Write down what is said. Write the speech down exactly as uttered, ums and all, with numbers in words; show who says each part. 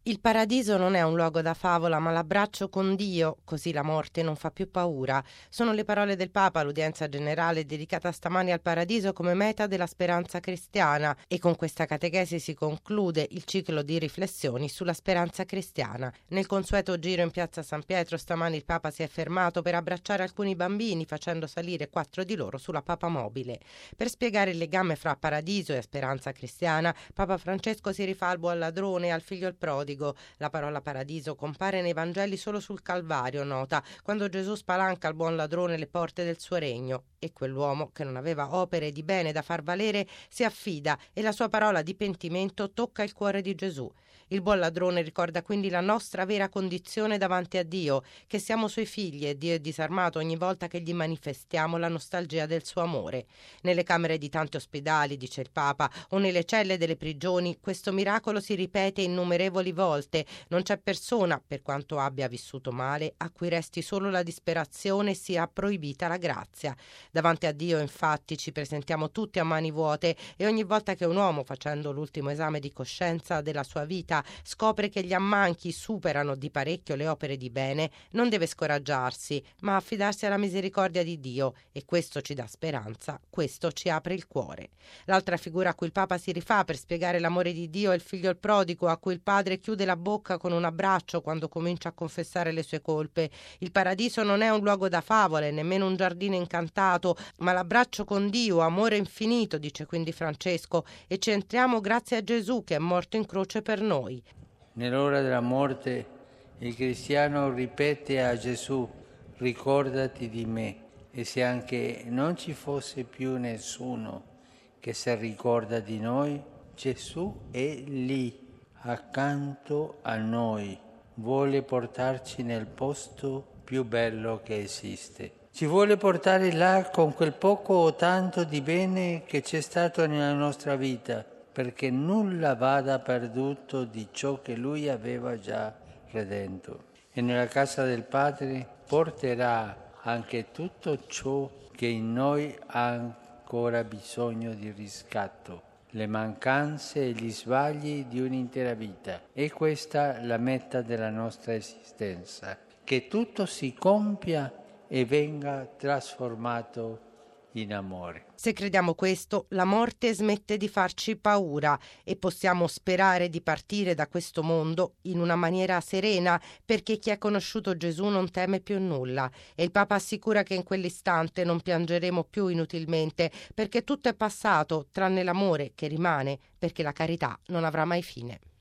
Speaker 1: Il paradiso non è un luogo da favola, ma l'abbraccio con Dio, così la morte non fa più paura. Sono le parole del Papa all'udienza generale dedicata stamani al paradiso come meta della speranza cristiana, e con questa catechesi si conclude il ciclo di riflessioni sulla speranza cristiana. Nel consueto giro in piazza San Pietro stamani il Papa si è fermato per abbracciare alcuni bambini, facendo salire quattro di loro sulla papamobile. Per spiegare il legame fra paradiso e speranza cristiana, Papa Francesco si rifà al buon ladrone e al figlio il prodigo. La parola paradiso compare nei Vangeli solo sul Calvario, nota, quando Gesù spalanca al buon ladrone le porte del suo regno, e quell'uomo che non aveva opere di bene da far valere si affida, e la sua parola di pentimento tocca il cuore di Gesù. Il buon ladrone ricorda quindi la nostra vera condizione davanti a Dio, che siamo suoi figli, e Dio è disarmato ogni volta che gli manifestiamo la nostalgia del suo amore. Nelle camere di tanti ospedali, dice il Papa, o nelle celle delle prigioni, questo miracolo si ripete innumerevoli volte. Non c'è persona, per quanto abbia vissuto male, a cui resti solo la disperazione e sia proibita la grazia. Davanti a Dio, infatti, ci presentiamo tutti a mani vuote, e ogni volta che un uomo, facendo l'ultimo esame di coscienza della sua vita, scopre che gli ammanchi superano di parecchio le opere di bene, non deve scoraggiarsi, ma affidarsi alla misericordia di Dio, e questo ci dà speranza, questo ci apre il cuore. L'altra figura a cui il Papa si rifà per spiegare l'amore di Dio è il figlio il prodigo, a cui il padre chiude la bocca con un abbraccio quando comincia a confessare le sue colpe. Il paradiso non è un luogo da favole, nemmeno un giardino incantato, ma l'abbraccio con Dio, amore infinito, dice quindi Francesco, e ci entriamo grazie a Gesù che è morto in croce per noi.
Speaker 2: Nell'ora della morte il cristiano ripete a Gesù: ricordati di me. E se anche non ci fosse più nessuno che si ricorda di noi, Gesù è lì, accanto a noi, vuole portarci nel posto più bello che esiste. Ci vuole portare là con quel poco o tanto di bene che c'è stato nella nostra vita, perché nulla vada perduto di ciò che Lui aveva già redento. E nella casa del Padre porterà anche tutto ciò che in noi ha ancora bisogno di riscatto, le mancanze e gli sbagli di un'intera vita. E questa è la meta della nostra esistenza, che tutto si compia e venga trasformato in amore.
Speaker 1: Se crediamo questo, la morte smette di farci paura e possiamo sperare di partire da questo mondo in una maniera serena, perché chi ha conosciuto Gesù non teme più nulla, e il Papa assicura che in quell'istante non piangeremo più inutilmente, perché tutto è passato tranne l'amore che rimane, perché la carità non avrà mai fine.